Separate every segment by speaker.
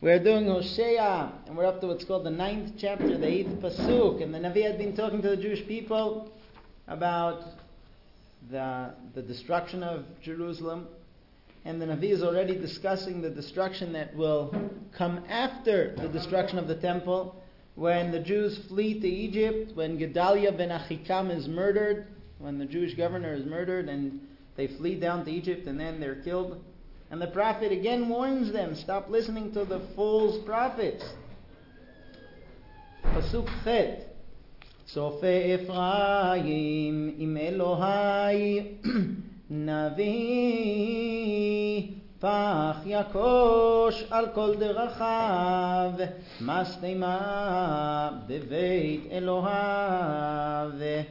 Speaker 1: We're doing Hosea, and we're up to what's called the 9th chapter, the 8th pasuk. And the Navi had been talking to the Jewish people about the destruction of Jerusalem. And the Navi is already discussing the destruction that will come after the destruction of the temple, when the Jews flee to Egypt, when Gedaliah ben Achikam is murdered, when the Jewish governor is murdered, and they flee down to Egypt, and then they're killed. And the prophet again warns them, stop listening to the false prophets. Pasuk Chet. Sofe Ephraim im Elohai Navi Pach Yakosh al kol derachav Mastema beveit Elohav.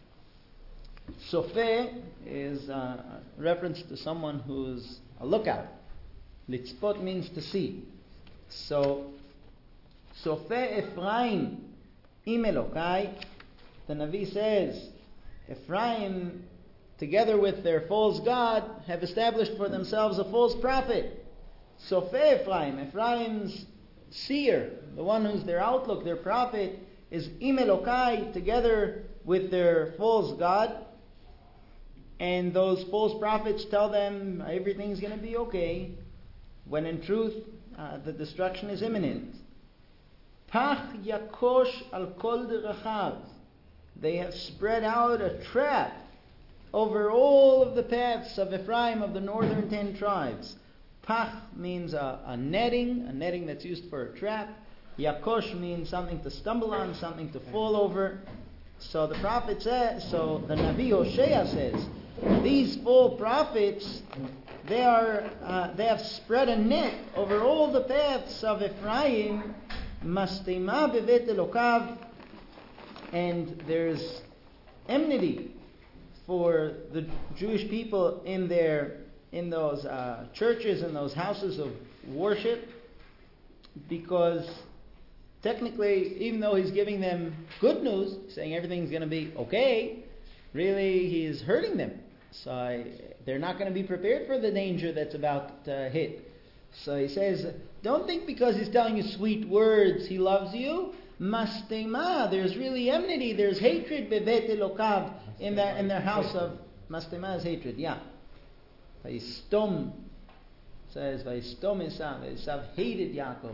Speaker 1: Sofe is a reference to someone who's a lookout. Litzpot means to see. So, Sofe Ephraim im Elokai, the Navi says, Ephraim, together with their false god, have established for themselves a false prophet. Sofe Ephraim, Ephraim's seer, the one who's their outlook, their prophet, is im Elokai, together with their false god. And those false prophets tell them everything's going to be okay, when in truth the destruction is imminent. Pach yakosh al kol derachav. They have spread out a trap over all of the paths of Ephraim, of the northern 10 tribes. Pach means a netting that's used for a trap. Yakosh means something to stumble on, something to fall over. So the prophet says, so the Navi Hosea says, these false prophets, they have spread a net over all the paths of Ephraim, mastema bevet Elokav, and there's enmity for the Jewish people in those churches and those houses of worship, because technically, even though he's giving them good news, saying everything's going to be okay, really he's hurting them. So they're not going to be prepared for the danger that's about to hit. So he says, don't think because he's telling you sweet words he loves you. Mastema, there's really enmity, there's hatred bevet Elokav in their house of Mastema is hatred, yeah. Vayistom says Vayistom Esav hated Yaakov.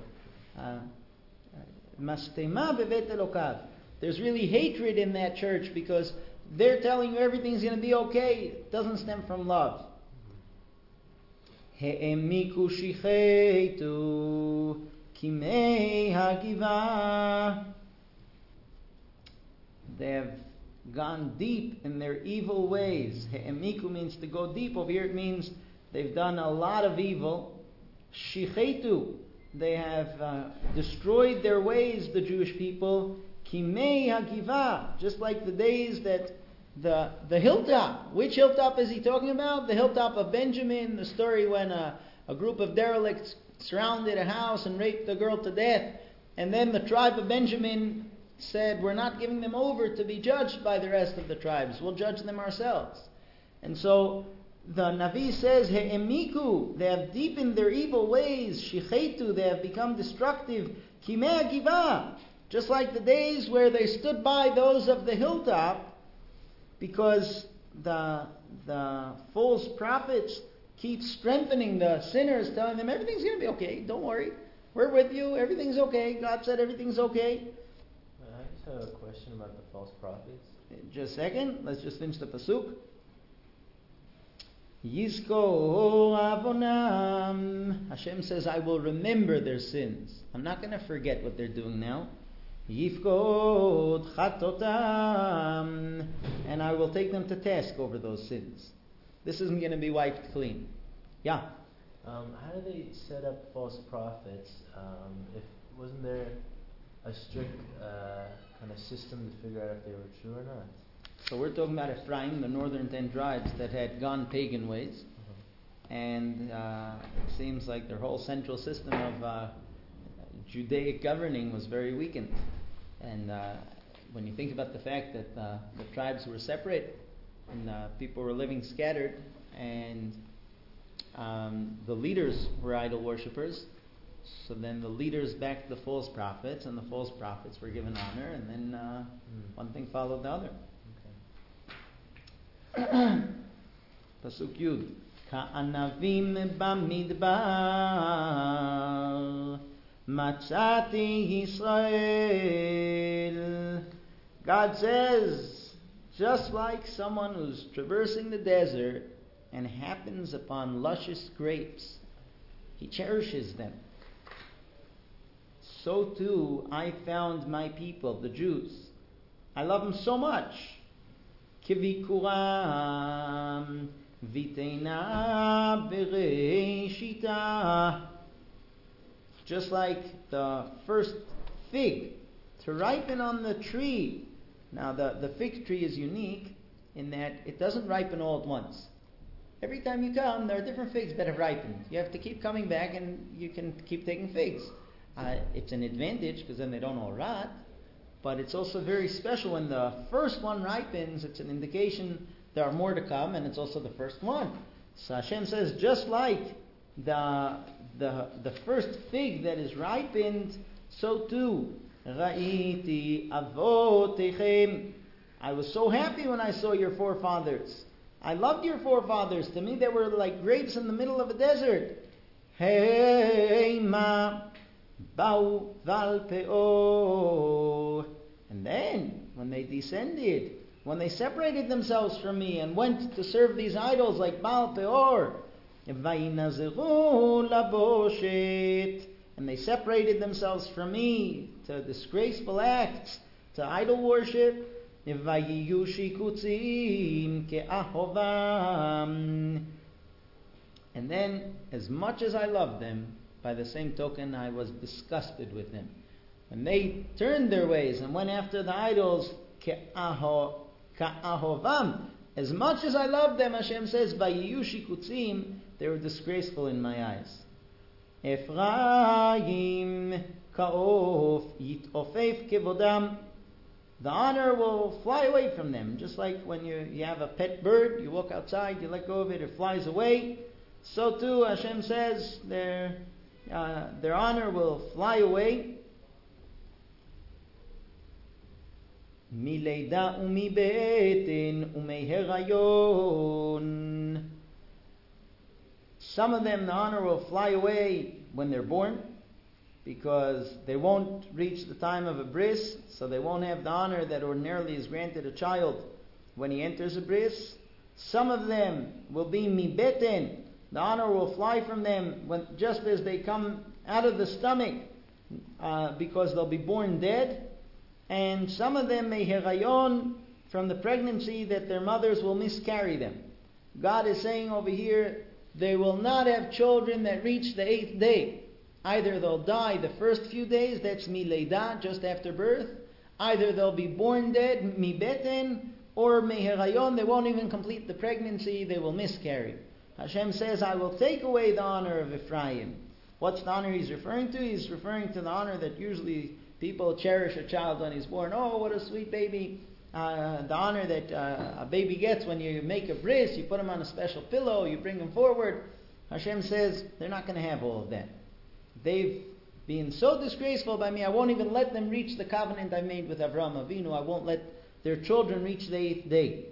Speaker 1: Mastema bevet Elokav. There's really hatred in that church because they're telling you everything's going to be okay. It doesn't stem from love. He'emiku shicheitu kimei hagiva. They have gone deep in their evil ways. He'emiku means to go deep. Over here it means they've done a lot of evil. Shicheitu. They have destroyed their ways, the Jewish people. Kimei hagiva, just like the days that the hilltop. Which hilltop is he talking about? The hilltop of Benjamin, the story when a group of derelicts surrounded a house and raped the girl to death. And then the tribe of Benjamin said, we're not giving them over to be judged by the rest of the tribes. We'll judge them ourselves. And so the Navi says, He'emiku, they have deepened their evil ways. Shicheitu, they have become destructive. Kimei hagiva, just like the days where they stood by those of the hilltop, because the false prophets keep strengthening the sinners, telling them everything's going to be okay, don't worry, we're with you, everything's okay, God said everything's okay.
Speaker 2: I just have a question about the false prophets.
Speaker 1: Just a second, let's just finish the pasuk. Yizkor avonam. Hashem says, I will remember their sins. I'm not going to forget what they're doing now. Yifkod chatotam, and I will take them to task over those sins. This isn't going to be wiped clean. Yeah.
Speaker 2: How do they set up false prophets? If wasn't there a strict kind of system to figure out if they were true or not?
Speaker 1: So we're talking about Ephraim, the northern 10 tribes that had gone pagan ways, and it seems like their whole central system of Judaic governing was very weakened. And when you think about the fact that the tribes were separate and people were living scattered, and the leaders were idol worshippers, So then the leaders backed the false prophets, and the false prophets were given honor, and then one thing followed the other.
Speaker 2: Okay.
Speaker 1: Pasuk Yud. Ka'anavim bamidbar matzati Yisrael. God says, just like someone who's traversing the desert and happens upon luscious grapes, he cherishes them. So too, I found my people, the Jews. I love them so much. Kivikuram vitena bereshita. Just like the first fig to ripen on the tree. Now the fig tree is unique in that it doesn't ripen all at once. Every time you come, there are different figs that have ripened. You have to keep coming back and you can keep taking figs. It's an advantage because then they don't all rot. But it's also very special when the first one ripens. It's an indication there are more to come, and it's also the first one. So Hashem says, just like the first fig that is ripened, so too, Ra'iti avotechem. I was so happy when I saw your forefathers. I loved your forefathers. To me, they were like grapes in the middle of a desert. Heima bau val peor. And then, when they descended, when they separated themselves from me and went to serve these idols like Baal Peor, vayinazeru laboshet, and they separated themselves from me to disgraceful acts, to idol worship, vayiyu shikutzim ke'ahovam. And then, as much as I loved them, by the same token, I was disgusted with them. When they turned their ways and went after the idols, ka'ahovam, as much as I loved them, Hashem says, vayiyu shikutzim, they were disgraceful in my eyes. Ephraim ka'of yitofef kevodam. The honor will fly away from them. Just like when you have a pet bird, you walk outside, you let go of it, it flies away. So too, Hashem says, their honor will fly away. Mileida umi be'etin umeherayon. Some of them, the honor will fly away when they're born, because they won't reach the time of a bris, so they won't have the honor that ordinarily is granted a child when he enters a bris. Some of them will be mibeten. The honor will fly from them just as they come out of the stomach, because they'll be born dead. And some of them may herayon, from the pregnancy that their mothers will miscarry them. God is saying over here, they will not have children that reach the 8th day. Either they'll die the first few days, that's mileida, just after birth. Either they'll be born dead, mibeten, or meherayon, they won't even complete the pregnancy, they will miscarry. Hashem says, I will take away the honor of Ephraim. What's the honor he's referring to? He's referring to the honor that usually people cherish a child when he's born. Oh, what a sweet baby. The honor that a baby gets when you make a bris, you put him on a special pillow, you bring him forward. Hashem says, they're not going to have all of that. They've been so disgraceful by me, I won't even let them reach the covenant I made with Avraham Avinu. I won't let their children reach the 8th day.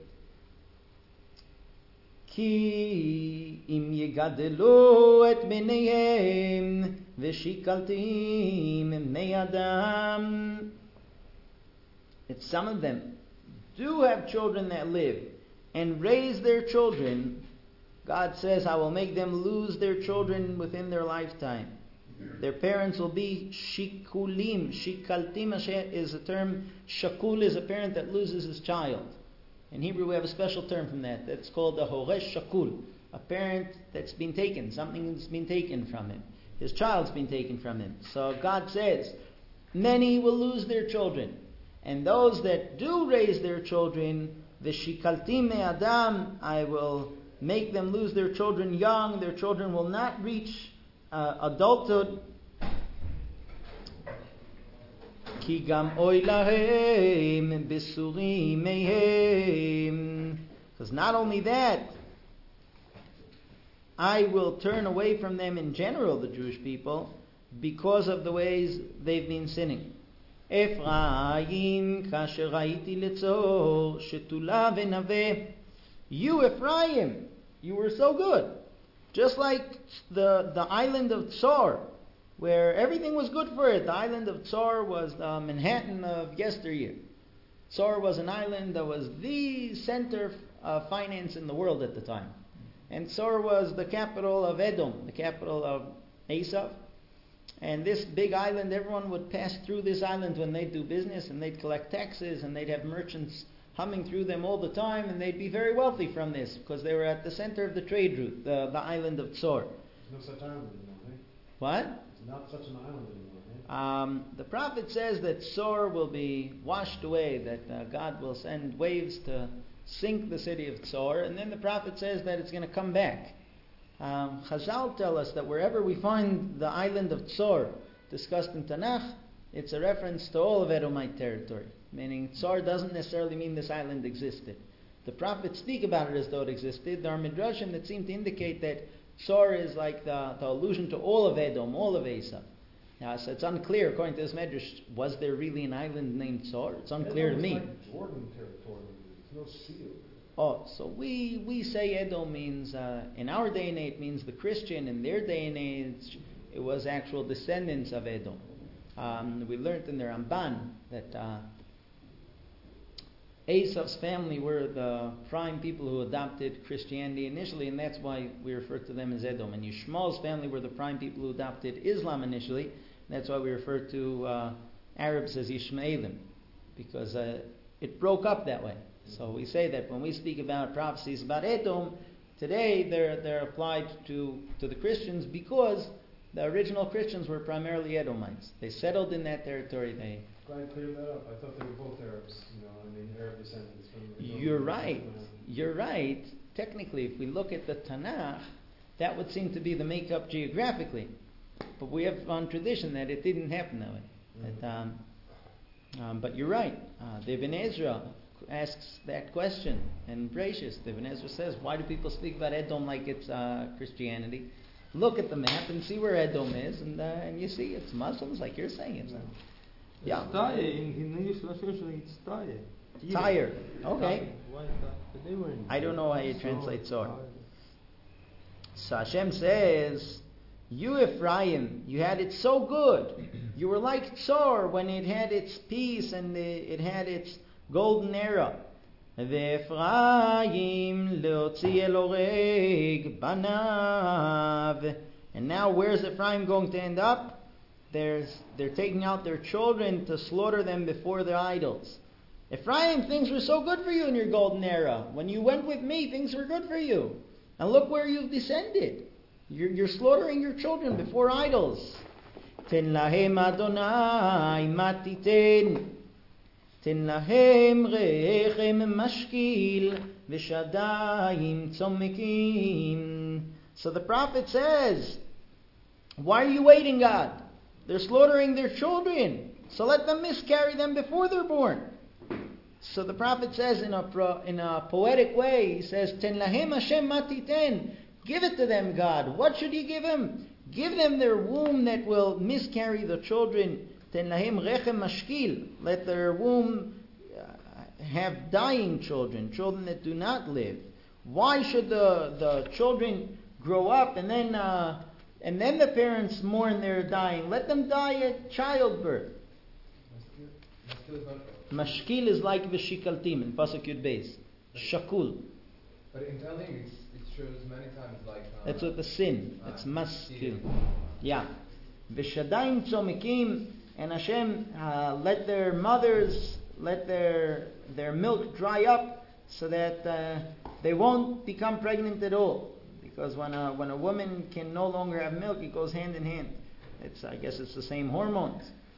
Speaker 1: Ki im yegadelu et beneihem v'shikaltim bnei adam. It's some of them do have children that live and raise their children. God says, I will make them lose their children within their lifetime. Their parents will be shikulim. Shikaltim is a term. Shakul is a parent that loses his child. In Hebrew, we have a special term from that. That's called a horesh shakul. A parent that's been taken. Something's been taken from him. His child's been taken from him. So God says, many will lose their children. And those that do raise their children, v'shikaltim me'adam, I will make them lose their children young. Their children will not reach adulthood. Ki gam oy lahem besurim mehem. Because not only that, I will turn away from them in general, the Jewish people. because of the ways they've been sinning. Ephraim, kasher hayiti letzor, shetula v'naveh. You, Ephraim, you were so good. Just like the island of Tzor, where everything was good for it. The island of Tzor was the Manhattan of yesteryear. Tzor was an island that was the center of finance in the world at the time. And Tzor was the capital of Edom, the capital of Esav. And this big island, everyone would pass through this island when they'd do business, and they'd collect taxes, and they'd have merchants humming through them all the time, and they'd be very wealthy from this, because they were at the center of the trade route, the island of Tzor.
Speaker 3: There's no such island anymore, right?
Speaker 1: What?
Speaker 3: There's not such an island anymore, right?
Speaker 1: The prophet says that Tzor will be washed away, that God will send waves to sink the city of Tzor, and then the prophet says that it's going to come back. Chazal tell us that wherever we find the island of Tzor discussed in Tanakh, it's a reference to all of Edomite territory. Meaning Tzor doesn't necessarily mean this island existed. The prophets speak about it as though it existed. There are midrashim that seem to indicate that Tzor is like the allusion to all of Edom, all of Esav. So it's unclear, according to this midrash, was there really an island named Tzor? It's unclear to me.
Speaker 3: Like Jordan territory. There's no sea over there.
Speaker 1: Oh, so we say Edom means, in our day and age, it means the Christian. In their day and age, it was actual descendants of Edom. We learned in the Ramban that Esav's family were the prime people who adopted Christianity initially, and that's why we refer to them as Edom. And Yishmael's family were the prime people who adopted Islam initially, and that's why we refer to Arabs as Ishmaelim, because it broke up that way. So we say that when we speak about prophecies about Edom, today they're applied to the Christians because the original Christians were primarily Edomites. They settled in that territory.
Speaker 3: Glad to clear that up. I thought they were both Arabs, Arab descendants from Edom.
Speaker 1: You're right. Technically, if we look at the Tanakh, that would seem to be the makeup geographically. But we have on tradition that it didn't happen that way. But you're right. The Ibn Ezra asks that question, and Brachus, the Ibn Ezra says, why do people speak about Edom like it's Christianity? Look at the map and see where Edom is, and you see it's Muslims, like you're saying it's. Yeah. Tyre. Okay. I don't know how you translate Tzor. So Hashem says, you Ephraim, you had it so good. You were like Tzor when it had its peace and it had its golden era. Ve'Ephraim leotzi el oreg banav. And now where's Ephraim going to end up? They're taking out their children to slaughter them before their idols. Ephraim, things were so good for you in your golden era. When you went with me, things were good for you. And look where you've descended. You're slaughtering your children before idols. Ten lahem Adonai matiten. Ten lahem rechem mashkil v'shadayim tzomekim. So the prophet says, why are you waiting, God? They're slaughtering their children. So let them miscarry them before they're born. So the prophet says in a poetic way, he says, Ten lahem Hashem matiten. Give it to them, God. What should you give them? Give them their womb that will miscarry the children. Ten lahem rechem mashkil. Let their womb have dying children, children that do not live. Why should the children grow up and then the parents mourn their dying? Let them die at childbirth. Mashkil is like Vishikaltim in Pasuk Yud Beis. Shakul.
Speaker 4: But in telling it shows many times like...
Speaker 1: That's what the sin. That's maskil. Yeah. V'shadayim tzomikim, and Hashem let their mothers, let their milk dry up so that they won't become pregnant at all. Because when a woman can no longer have milk, it goes hand in hand. I guess it's the same hormones.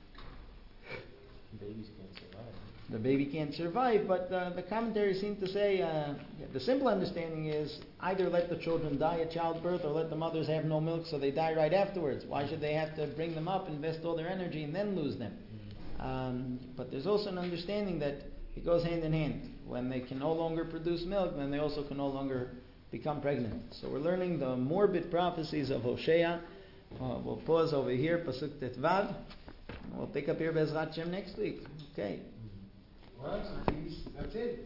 Speaker 2: Babies can't survive.
Speaker 1: The baby can't survive, but the commentaries seem to say the simple understanding is either let the children die at childbirth or let the mothers have no milk so they die right afterwards. Why should they have to bring them up, invest all their energy, and then lose them? But there's also an understanding that it goes hand in hand. When they can no longer produce milk, then they also can no longer become pregnant. So we're learning the morbid prophecies of Hosea We'll pause over here, Pasuk Tetvav. We'll pick up here Bezrat Hashem next week. Okay.
Speaker 4: That's it.